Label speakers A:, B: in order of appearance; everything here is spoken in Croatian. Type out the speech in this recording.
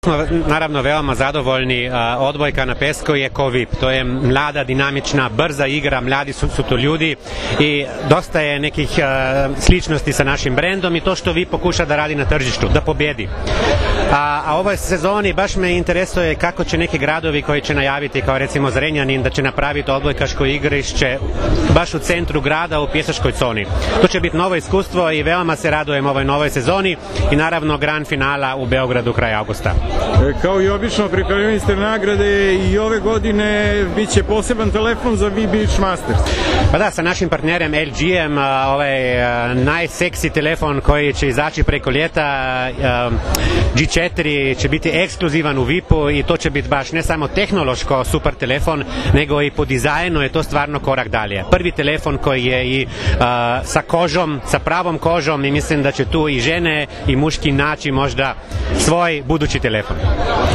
A: Smo naravno veoma zadovoljni. Odbojka na pesku je ko VIP. To je mlada, dinamična, brza igra, mladi su to ljudi i dosta je nekih sličnosti sa našim brendom i to što VIP pokuša da radi na tržištu, da pobjedi. A ovoj sezoni baš me interesuje kako će neki gradovi koji će najaviti, kao recimo Zrenjanin, da će napraviti odbojkaško igrište baš u centru grada u pješačkoj zoni. To će biti novo iskustvo i veoma se radujem ovoj novoj sezoni i naravno gran finala u Beogradu kraj avgusta.
B: Kao i obično, pripremili ste nagrade i ove godine bit će poseban telefon za V Beach Masters.
A: Pa da, sa našim partnerem LG-em, ovaj najseksi telefon koji će izaći preko ljeta, G4 će biti ekskluzivan u VIP-u i to će biti baš ne samo tehnološko super telefon, nego i po dizajnu je to stvarno korak dalje. Prvi telefon koji je i sa kožom, sa pravom kožom i mislim da će tu i žene i muški naći možda svoj budući telefon.